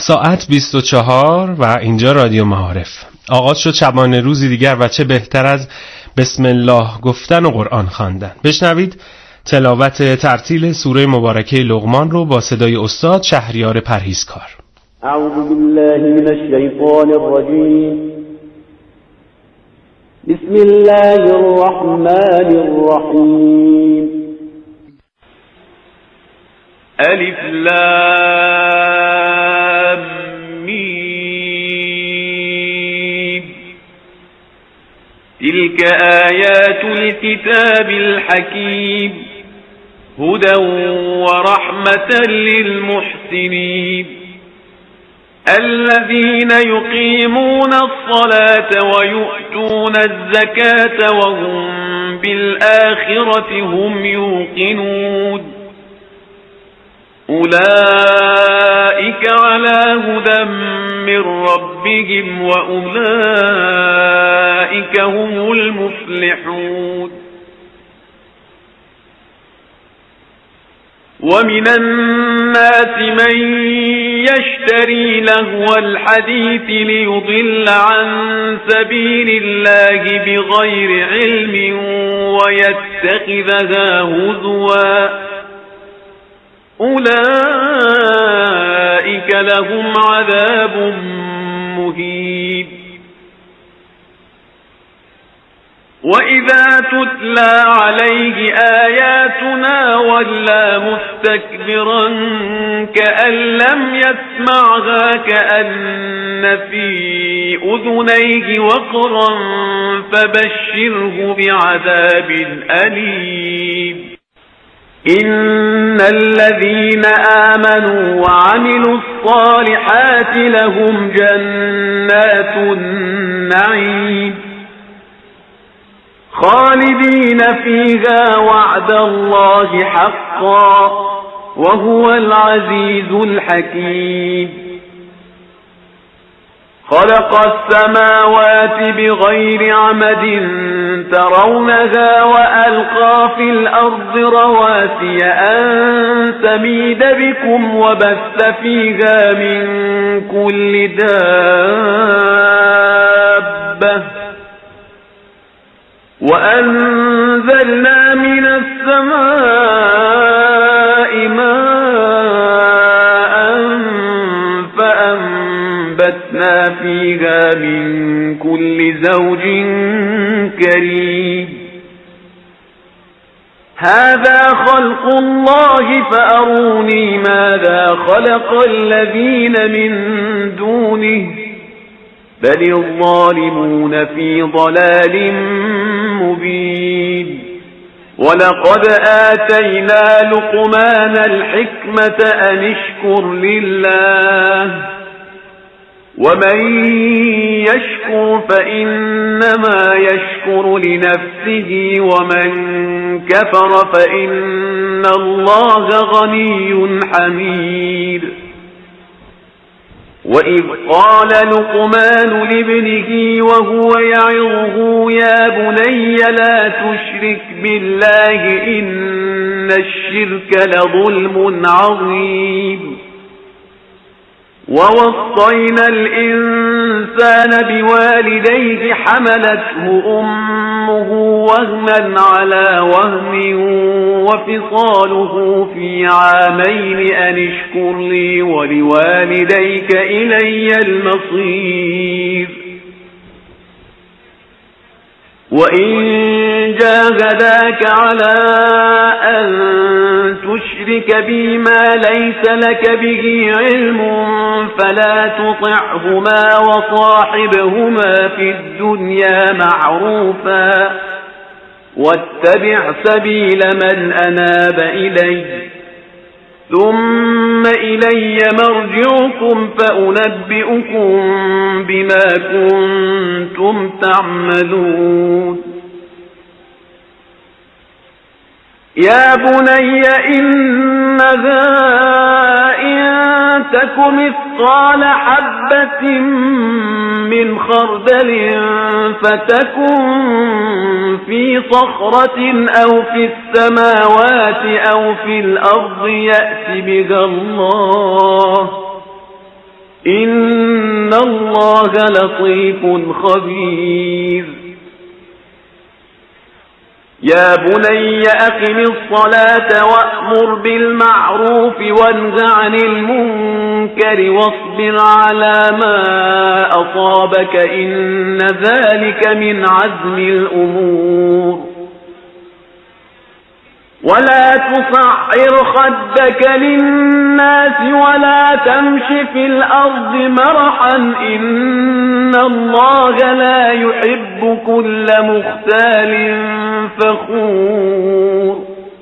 ساعت 24 و اینجا رادیو معارف. آغاز شد شبانه روزی دیگر و چه بهتر از بسم الله گفتن و قرآن خواندن. بشنوید تلاوت ترتیل سوره مبارکه لقمان رو با صدای استاد شهریار پرهیزکار. اعوذ بالله من الشیطان الرجیم. بسم الله الرحمن الرحیم. الف لام میم. تلك آیات الكتاب الحکیم هدى ورحمة للمحسنین الذين يقيمون الصلاة ويؤتون الزكاة وهم بالآخرة هم يوقنون أولئك على هدى من ربهم وأولئك هم المفلحون ومن الناس من يشتري لهو الحديث ليضل عن سبيل الله بغير علم ويتخذها هزوا أولئك لهم عذاب مهين وإذا تتلى عليه آياتنا ولى مستكبرا كأن لم يسمعها كأن في أذنيه وقرا فبشره بعذاب أليم إن الذين آمنوا وعملوا الصالحات لهم جنات النعيم خالدين فيها وعد الله حقا وهو العزيز الحكيم خلق السماوات بغير عمد ترونها وألقى في الأرض رواسي أن تميد بكم وبث فيها من كل دابة وأنزلنا من السماء ماء فأنبتنا فيها من كل زوج كريم هذا خلق الله فأروني ماذا خلق الذين من دونه بل الظالمون في ضلال مبين ولقد آتينا لقمان الحكمة أن اشكر لله ومن يشكر فإنما يشكر لنفسه ومن كفر فإن الله غني حميد وإذ قال لقمان لابنه وهو يعظه يا بني لا تشرك بالله إن الشرك لظلم عظيم ووصينا الإنسان بوالديه حملته أمه وهنا على وهن وفصاله في عامين أن اشكر لي ولوالديك إلي المصير وإن جاهداك على أن تشرك بي ما ليس لك به علم فلا تطعهما وصاحبهما في الدنيا معروفا واتبع سبيل من أناب إلي ثم إلي مرجعكم فأنبئكم بما كنتم تعملون يا بني إنها إن تك مثقال حبة من خردل فتكن في صخرة أو في السماوات أو في الأرض يأت بها الله إن الله لطيف خبير يا بني أقم الصلاة وأمر بالمعروف وانه عن المنكر واصبر على ما أصابك إن ذلك من عزم الأمور ولا تصعر خدك للناس ولا تمش في الأرض مرحا إن الله لا يحب كل مختال فخور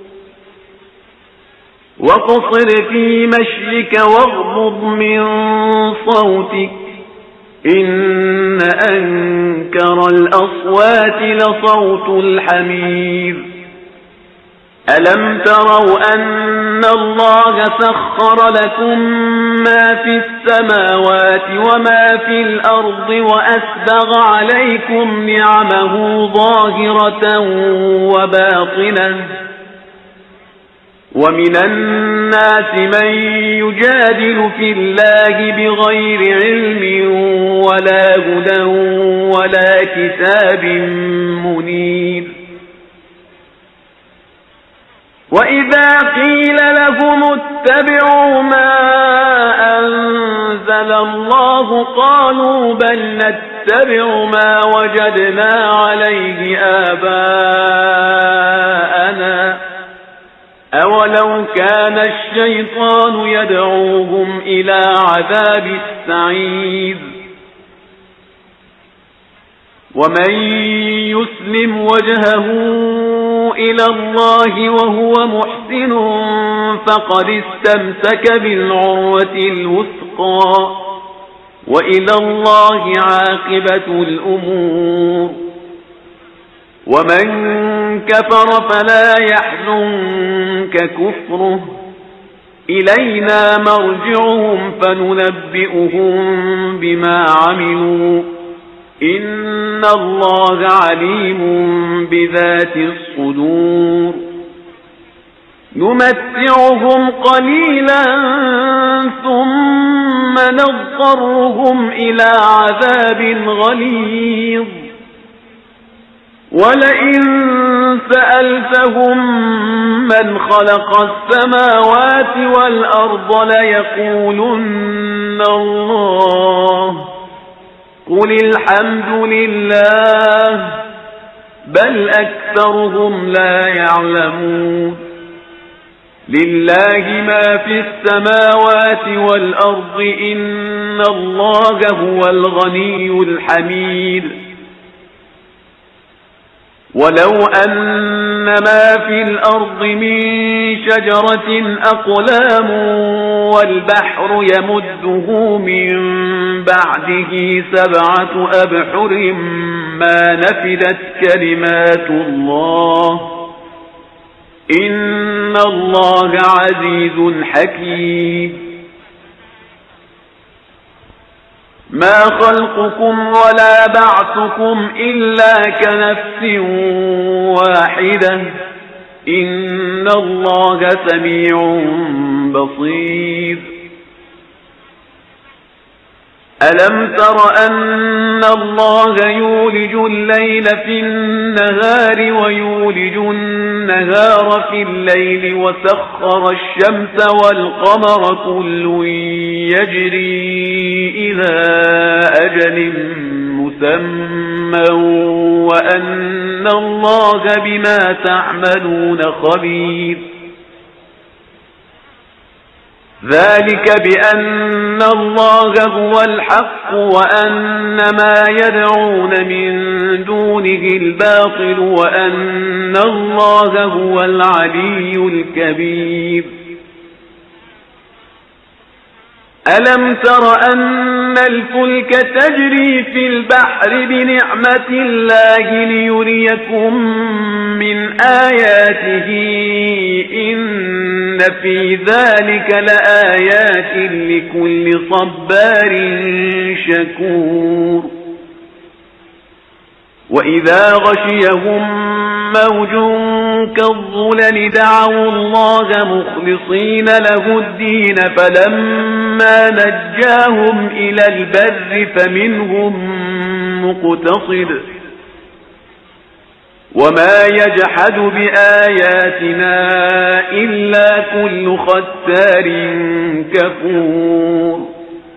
واقصر في مشيك واغضض من صوتك إن أنكر الأصوات لصوت الحمير ألم تروا أن الله سخر لكم ما في السماوات وما في الأرض وأسبغ عليكم نعمه ظاهرة وباطنة ومن الناس من يجادل في الله بغير علم ولا هدى ولا كتاب منير وإذا قيل لهم اتبعوا ما أنزل الله قالوا بل نتبع ما وجدنا عليه آباءنا أولو كان الشيطان يدعوهم إلى عذاب السعير ومن يسلم وجهه إلى الله وهو محسن فقد استمسك بالعروة الوثقى وإلى الله عاقبة الأمور ومن كفر فلا يحزنك كفره إلينا مرجعهم فننبئهم بما عملوا إن الله عليم بذات الصدور نمتعهم قليلا ثم نضطرهم إلى عذاب غليظ ولئن سألتهم من خلق السماوات والأرض ليقولن الله قل الحمد لله بل أكثرهم لا يعلمون لله ما في السماوات والأرض إن الله هو الغني الحميد ولو أن ما في الأرض من شجرة أقلام والبحر يمده من بعده 7 أبحر ما نفدت كلمات الله إن الله عزيز حكيم ما خلقكم ولا بعثكم إلا كنفس واحدة إن الله سميع بصير ألم تر أن الله يولج الليل في النهار ويولج النهار في الليل وسخر الشمس والقمر كل يجري إلى أجل مسمى وأن الله بما تعملون خبير ذلك بأن الله هو الحق وأن ما يدعون من دونه الباطل وأن الله هو العلي الكبير ألم تر أن الفلك تجري في البحر بنعمة الله ليريكم من آياته إن في ذلك لآيات لكل صبار شكور وإذا غشيهم موج كالظلل دعوا الله مخلصين له الدين فلما نجاهم إلى البر فمنهم مقتصد وما يجحد بآياتنا إلا كل ختار كفور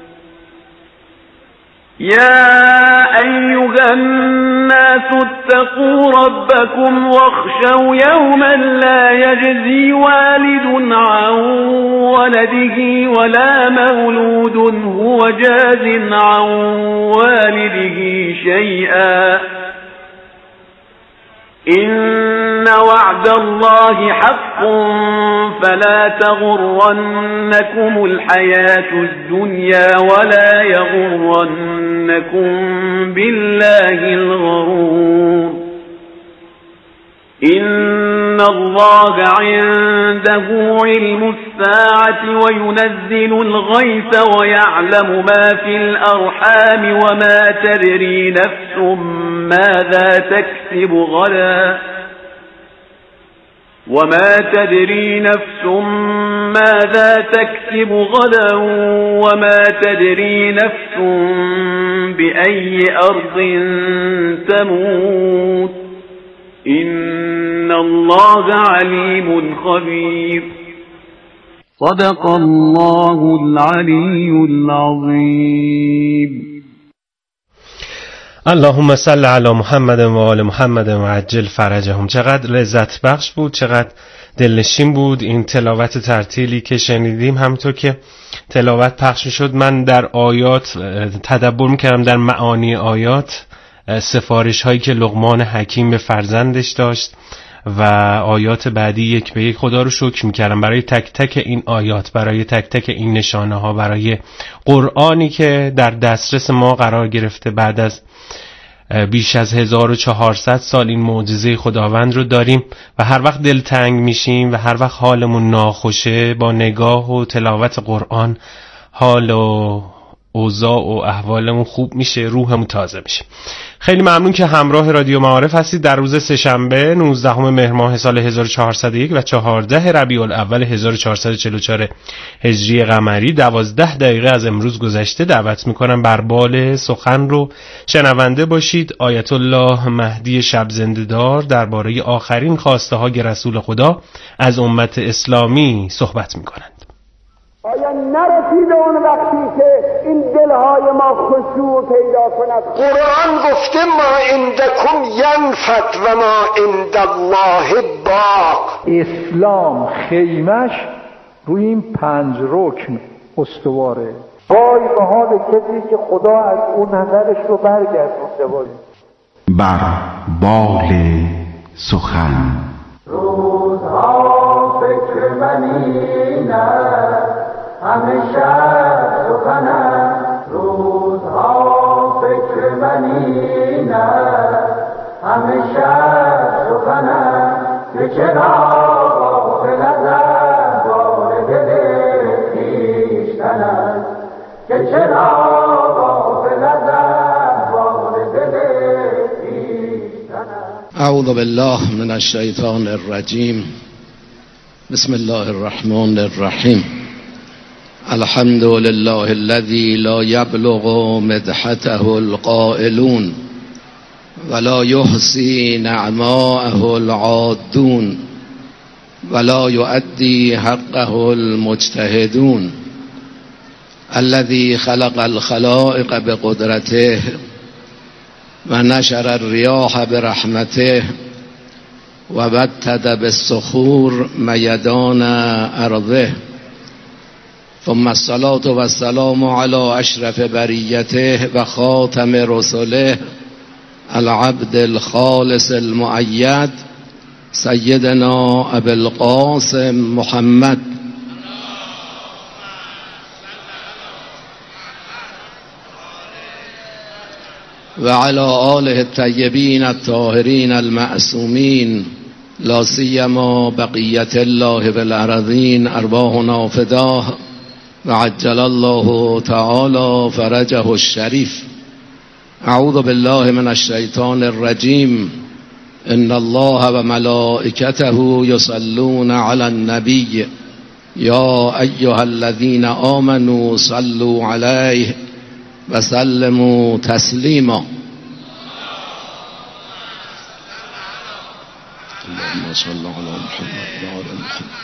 يا أيها الناس اتقوا ربكم واخشوا يوما لا يجزي والد عن ولده ولا مولود هو جاز عن والده شيئا إن وعد الله حق فلا تغرنكم الحياة الدنيا ولا يغرنكم بالله الغرور إن الله عنده علم الساعة وينزل الغيث ويعلم ما في الأرحام وما تدري نفس ماذا تكسب غدا وما تدري نفس ماذا تكسب غدا وما تدري نفس بأي أرض تموت إن الله عليم خبير صدق الله العلي العظيم اللهم صل علی محمد و آل محمد و عجل فرجهم. چقدر لذت بخش بود، چقدر دلنشین بود این تلاوت ترتیلی که شنیدیم. همونطور که تلاوت پخش شد من در آیات تدبر میکردم، در معانی آیات، سفارش هایی که لقمان حکیم به فرزندش داشت و آیات بعدی یک به یک. خدا رو شکر میکردم برای تک تک این آیات، برای تک تک این نشانه ها، برای قرآنی که در دسترس ما قرار گرفته. بعد از بیش از 1400 سال این معجزه خداوند رو داریم و هر وقت دلتنگ میشیم و هر وقت حالمون ناخوشه، با نگاه و تلاوت قرآن حال و اوضاع و احوالمون خوب میشه، روحمون تازه میشه. خیلی ممنون که همراه رادیو معارف هستید. در روز سه‌شنبه 19 مهر ماه سال 1401 و 14 ربیع الاول 1444 هجری قمری 12 دقیقه از امروز گذشته. دعوت میکنم بر بال سخن رو شنونده باشید. آیت الله مهدی شب زنده‌دار درباره آخرین خواسته های رسول خدا از امت اسلامی صحبت میکنند. آیا نرسیده اون وقتی که این دلهای ما خشوع پیدا کند؟ قرآن گفته ما عندکم ینفد و ما عند الله باق. اسلام خیمش روی این 5 رکن استواره. وای به حال کسی که خدا از اون نظرش رو برگردونده باشه. بر بال سخن روزها فکر منینه همیشه سخنم، روزها فکر منینه همیشه سخنم، که چرا غافل از احوال دل خویشتن، که چرا غافل از احوال دل خویشتن. اعوذ بالله من الشیطان الرجیم. بسم الله الرحمن الرحیم. الحمد لله الذي لا يبلغ مدحته القائلون ولا يحصي نعماءه العادون ولا يؤدي حقه المجتهدون الذي خلق الخلائق بقدرته ونشر الرياح برحمته وبتد بالصخور ميدان أرضه ثم الصلاة والسلام على أشرف بريته وخاتم رسله العبد الخالص المؤيد سيدنا أبي القاسم محمد وعلى آله الطيبين الطاهرين المعصومين لا سيما بقية الله في الأرضين أرواحنا فداه وعجل الله تعالى فرجه الشريف. أعوذ بالله من الشيطان الرجيم. ان الله و ملائکته یصلون علی النبی یا ایها الذین آمنوا صلوا علیه و سلموا تسلیما. اللهم صل علی محمد و آل محمد.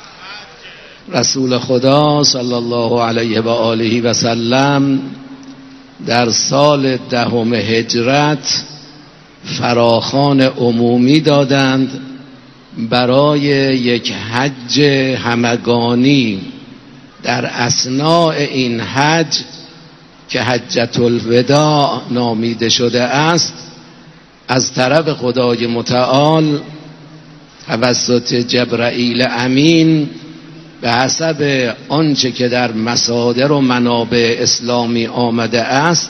رسول خدا صلی الله علیه و آله و سلم در سال 10 هجرت فراخوان عمومی دادند برای یک حج همگانی. در اثناء این حج که حجة الوداع نامیده شده است، از طرف خدای متعال توسط جبرائیل امین به حسب آنچه که در مصادر و منابع اسلامی آمده است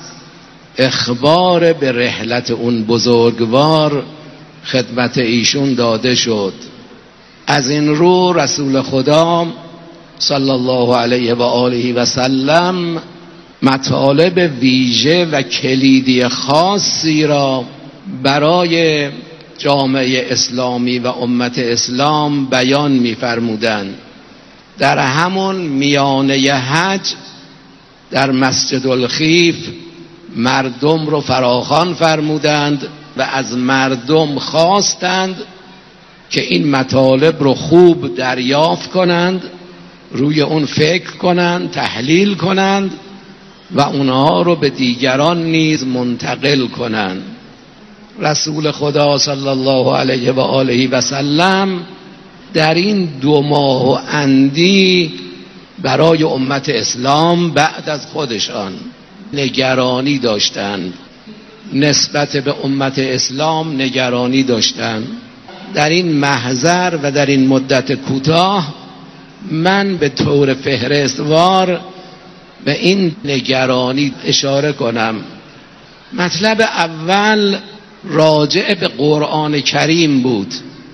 اخبار به رحلت اون بزرگوار خدمت ایشون داده شد. از این رو رسول خدا صلی الله علیه و آله و سلم مطالب ویژه و کلیدی خاصی را برای جامعه اسلامی و امت اسلام بیان می‌فرمودند. در همون میانه حج در مسجد الخیف مردم رو فراخوان فرمودند و از مردم خواستند که این مطالب رو خوب دریافت کنند، روی اون فکر کنند، تحلیل کنند و اونها رو به دیگران نیز منتقل کنند. رسول خدا صلی الله علیه و آله و سلم در این 2 ماه و اندی برای امت اسلام بعد از خودشان نگرانی داشتند، نسبت به امت اسلام نگرانی داشتند. در این محضر و در این مدت کوتاه من به طور فهرستوار به این نگرانی اشاره کنم. مطلب اول راجع به قرآن کریم بود.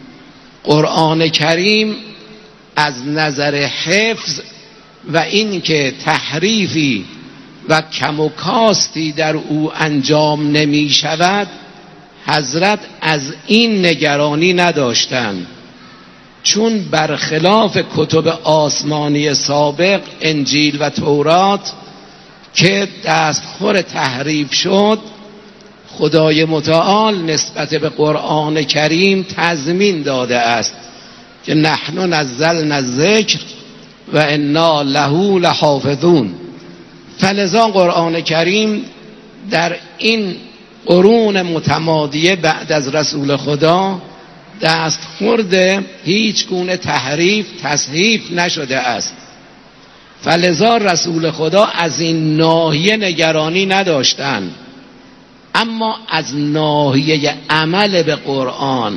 قرآن کریم از نظر حفظ و این که تحریفی و کم و کاستی در او انجام نمی شود، حضرت از این نگرانی نداشتند، چون برخلاف کتب آسمانی سابق انجیل و تورات که دستخور تحریف شد، خدای متعال نسبت به قرآن کریم تضمین داده است که نحن نزلنا الذکر و انا له لحافظون. فلذا قرآن کریم در این قرون متمادیه بعد از رسول خدا دستخورد هیچ گونه تحریف تصحیف نشده است. فلذا رسول خدا از این ناحیه نگرانی نداشتند. اما از ناحیه عمل به قرآن،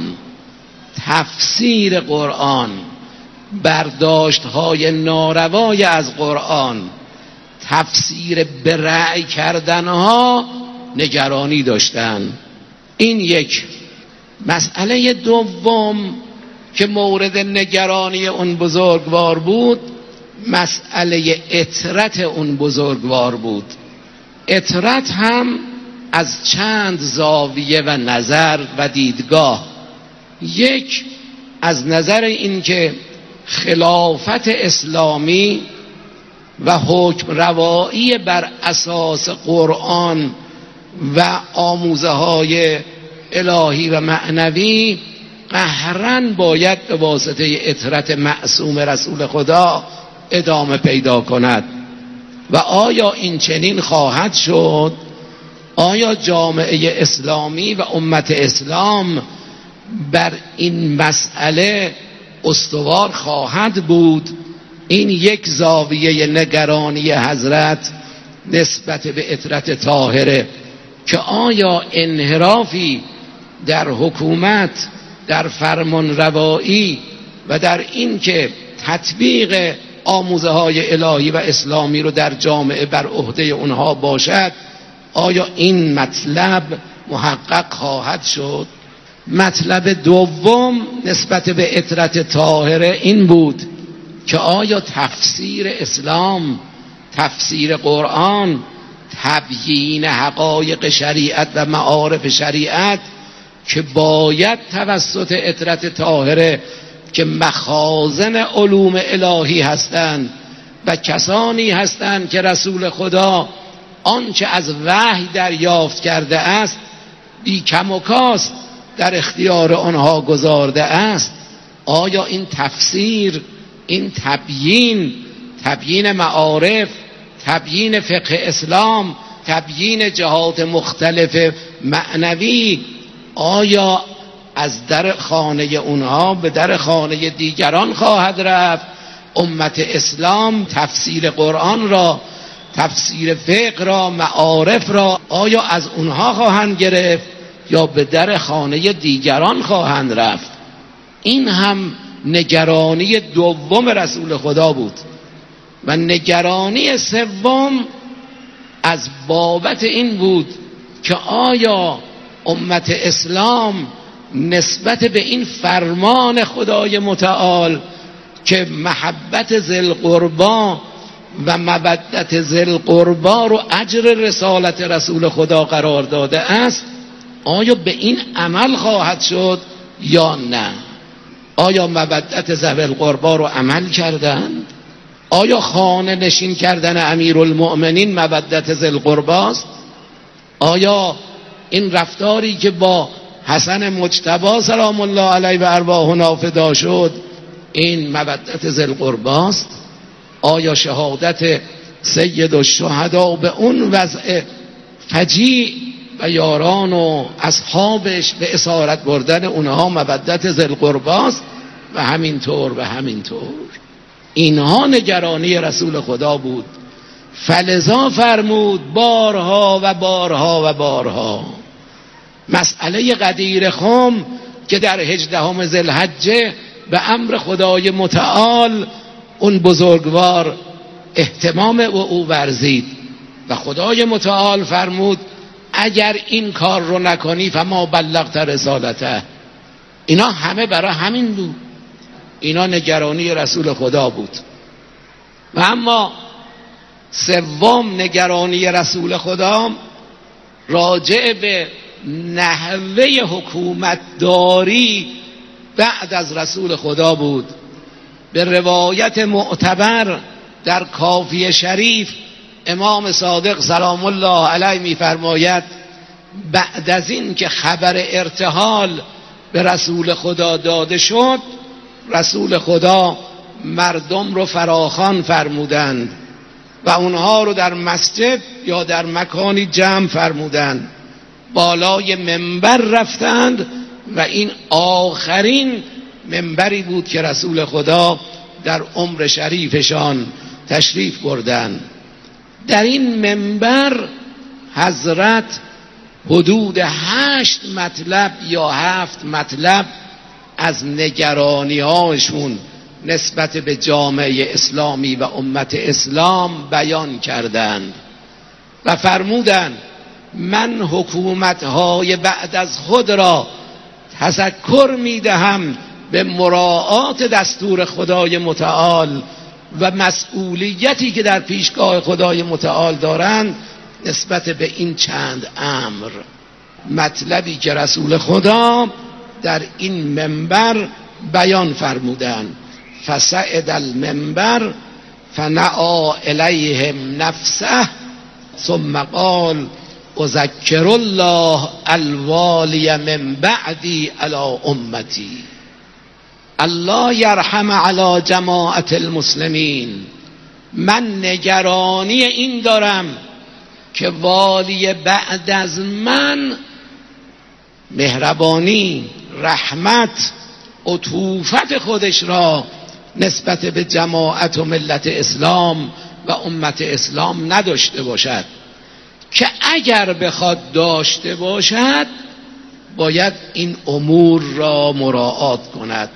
تفسیر قرآن، برداشت‌های ناروای از قرآن، تفسیر به رأی کردنها نگرانی داشتند. این یک. مسئله دوم که مورد نگرانی اون بزرگوار بود، مسئله اطرت اون بزرگوار بود. اطرت هم از چند زاویه و نظر و دیدگاه. یک، از نظر این که خلافت اسلامی و حکم روایی بر اساس قرآن و آموزه های الهی و معنوی قهرن باید به واسطه اطرت معصوم رسول خدا ادامه پیدا کند. و آیا این چنین خواهد شد؟ آیا جامعه اسلامی و امت اسلام بر این مسئله استوار خواهد بود؟ این یک زاویه نگرانی حضرت نسبت به اطرت طاهره که آیا انحرافی در حکومت، در فرمان روایی و در این که تطبیق آموزه های الهی و اسلامی رو در جامعه بر عهده اونها باشد، آیا این مطلب محقق خواهد شد؟ مطلب دوم نسبت به اطرت طاهره این بود که آیا تفسیر اسلام، تفسیر قرآن، تبیین حقایق شریعت و معارف شریعت که باید توسط عطرت طاهره که مخازن علوم الهی هستند و کسانی هستند که رسول خدا آنچه از وحی دریافت کرده است بی کم و کاست در اختیار آنها گذارده است. آیا این تفسیر، این تبیین معارف، تبیین فقه اسلام، تبیین جهات مختلف معنوی، آیا از در خانه اونها به در خانه دیگران خواهد رفت؟ امت اسلام تفسیر قرآن را، تفسیر فقه را، معارف را آیا از اونها خواهند گرفت یا به در خانه دیگران خواهند رفت؟ این هم نگرانی دوم رسول خدا بود. و نگرانی سوم از بابت این بود که آیا امت اسلام نسبت به این فرمان خدای متعال که محبت ذی القربی و مودت ذی القربی رو اجر رسالت رسول خدا قرار داده است، آیا به این عمل خواهد شد یا نه؟ آیا مودت ذی القربی رو عمل کردند؟ آیا خانه نشین کردن امیرالمؤمنین مودت ذی القربی است؟ آیا این رفتاری که با حسن مجتبی سلام الله علیه و ارواحنا فدا شد این مودت ذی القربی است؟ آیا شهادت سید الشهدا به اون وضع فجیع و یاران و اصحابش به اسارت بردن اونها مودت ذی القربی است؟ و همینطور اینها نگرانی رسول خدا بود. فلذا فرمود بارها و بارها و بارها مسئله غدیر خم که در 18 ذوالحجه به امر خدای متعال اون بزرگوار اهتمام او ورزید و خدای متعال فرمود اگر این کار رو نکنی فما بلغت رسالته. اینا همه برای همین بود، اینا نگرانی رسول خدا بود. و اما سوم نگرانی رسول خدا راجع به نحوه حکومتداری بعد از رسول خدا بود. به روایت معتبر در کافی شریف امام صادق سلام الله علیه می‌فرماید بعد از این که خبر ارتحال به رسول خدا داده شد، رسول خدا مردم رو فراخوان فرمودند و اونها رو در مسجد یا در مکانی جمع فرمودند، بالای منبر رفتند و این آخرین منبری بود که رسول خدا در عمر شریفشان تشریف بردند. در این منبر حضرت حدود 8 مطلب یا 7 مطلب از نگرانی هاشون نسبت به جامعه اسلامی و امت اسلام بیان کردند و فرمودند من حکومت‌های بعد از خود را تذکر می‌دهم به مراعات دستور خدای متعال و مسئولیتی که در پیشگاه خدای متعال دارند نسبت به این چند امر. مطلبی که رسول خدا در این منبر بیان فرمودند. فصعد المنبر فنعا الیهم نفسه ثم قال اذکر الله الوالی من بعدی علی امتی. الله یرحم علی جماعت المسلمین. من نگرانی این دارم که والی بعد از من مهربانی، رحمت، عطوفت خودش را نسبت به جماعت و ملت اسلام و امت اسلام نداشته باشد، که اگر بخواد داشته باشد باید این امور را مراعات کند.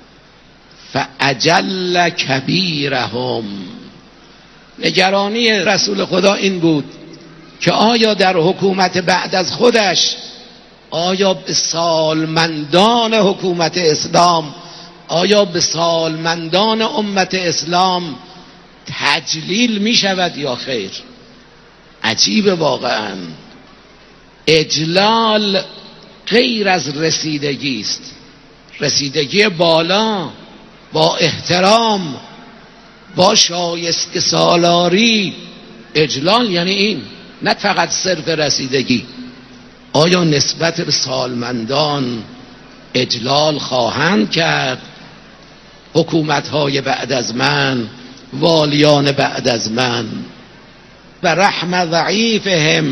فاجل کبیرهم. نگرانی رسول خدا این بود که آیا در حکومت بعد از خودش آیا به سالمندان حکومت اسلام، آیا به سالمندان امت اسلام تجلیل می شود یا خیر؟ عجیب واقعا. اجلال غیر از رسیدگی است، رسیدگی بالا با احترام، با شایسته سالاری. اجلال یعنی این، نه فقط صرف رسیدگی. آیا نسبت به سالمندان اجلال خواهند کرد حکومت‌های بعد از من، والیان بعد از من؟ و رحم ضعیفهم.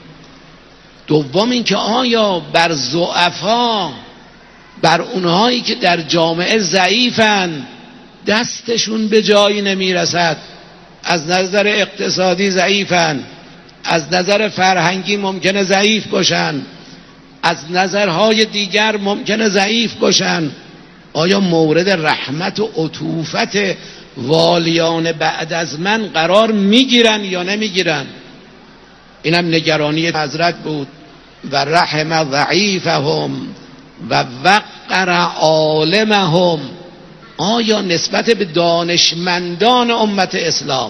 دوم این که آیا بر ضعفا، بر اونهایی که در جامعه ضعیفن، دستشون به جایی نمیرسد، از نظر اقتصادی ضعیفن، از نظر فرهنگی ممکنه ضعیف باشن، از نظرهای دیگر ممکنه ضعیف باشن، آیا مورد رحمت و عطوفت والیان بعد از من قرار میگیرن یا نمیگیرن؟ اینم نگرانی حضرت بود. و رحم ضعیفهم و وقر عالمهم. آیا نسبت به دانشمندان امت اسلام،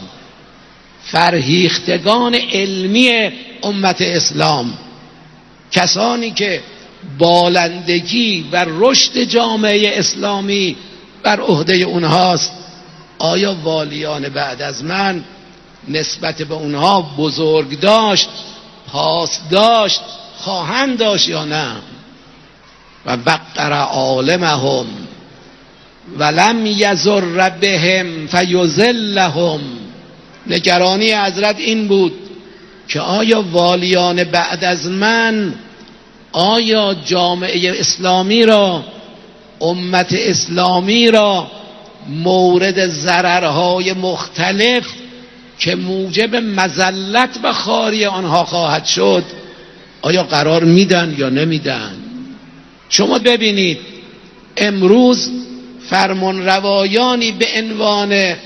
فرهیختگان علمی امت اسلام، کسانی که بالندگی و رشد جامعه اسلامی بر عهده اونهاست، آیا والیان بعد از من نسبت به اونها بزرگ داشت، پاس داشت، خواهند داشت یا نه؟ و وقر عالمهم ولم یضر بهم فیذلهم. نگرانی حضرت این بود که آیا والیان بعد از من، آیا جامعه اسلامی را، امت اسلامی را مورد ضررهای مختلف که موجب مذلت و خواری آنها خواهد شد، آیا قرار میدن یا نمیدن؟ شما ببینید امروز فرمانروایانی به عنوان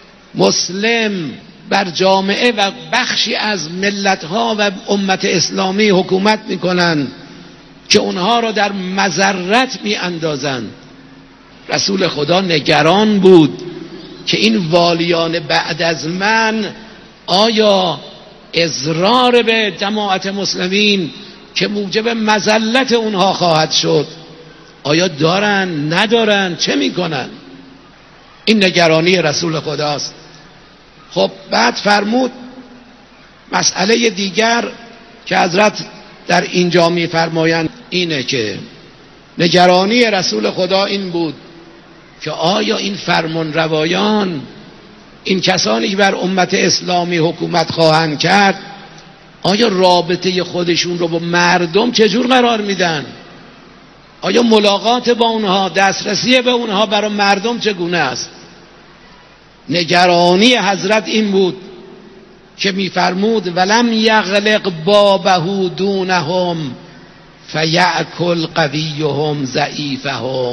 مسلم بر جامعه و بخشی از ملتها و امت اسلامی حکومت میکنن که اونها را در مضرت میاندازند. رسول خدا نگران بود که این والیان بعد از من آیا اضرار به جماعت مسلمین که موجب مذلت اونها خواهد شد، آیا دارن ندارن، چه میکنن؟ این نگرانی رسول خداست. خب بعد فرمود مسئله دیگر که حضرت در اینجا میفرمایند اینه که نگرانی رسول خدا این بود که آیا این فرمان روایان، این کسانی که بر امت اسلامی حکومت خواهند کرد، آیا رابطه خودشون رو با مردم چجور قرار میدن؟ آیا ملاقات با اونها، دسترسی به اونها برای مردم چگونه است؟ نگرانی حضرت این بود که میفرمود ولم یغلق بابه دونهم فیأکل قویهم ضعیفهم.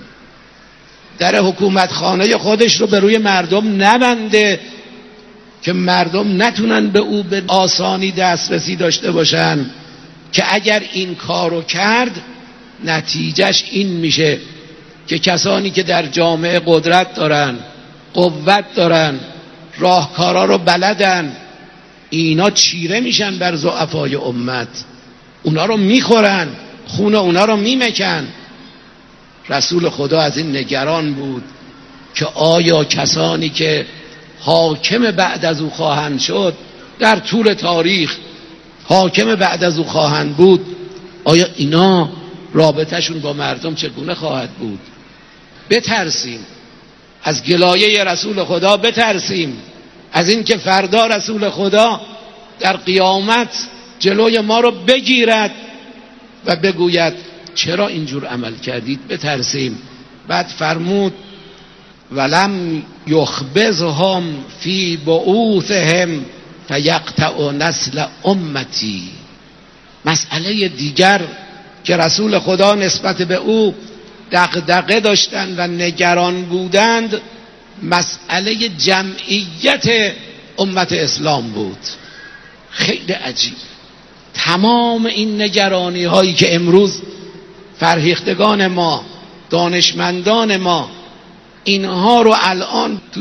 در حکومت خانه خودش رو به روی مردم نبنده که مردم نتونن به او به آسانی دسترسی داشته باشن، که اگر این کارو کرد نتیجهش این میشه که کسانی که در جامعه قدرت دارن، قوت دارن، راهکارا رو بلدن، اینا چیره میشن بر ضعفای امت، اونا رو میخورن، خون اونا رو میمکن. رسول خدا از این نگران بود که آیا کسانی که حاکم بعد از او خواهند شد، در طول تاریخ حاکم بعد از او خواهند بود، آیا اینا رابطهشون با مردم چگونه خواهد بود؟ بترسیم از گلایه رسول خدا، بترسیم از این که فردا رسول خدا در قیامت جلوی ما رو بگیرد و بگوید چرا اینجور عمل کردید. بترسیم. بعد فرمود ولم یخبزهم فی بعوثهم فیقطع نسل امتی. مسئله دیگر که رسول خدا نسبت به او دغدغه داشتند و نگران بودند، مسئله جمعیت امت اسلام بود. خیلی عجیب. تمام این نگرانی هایی که امروز فرهیختگان ما، دانشمندان ما اینها رو الان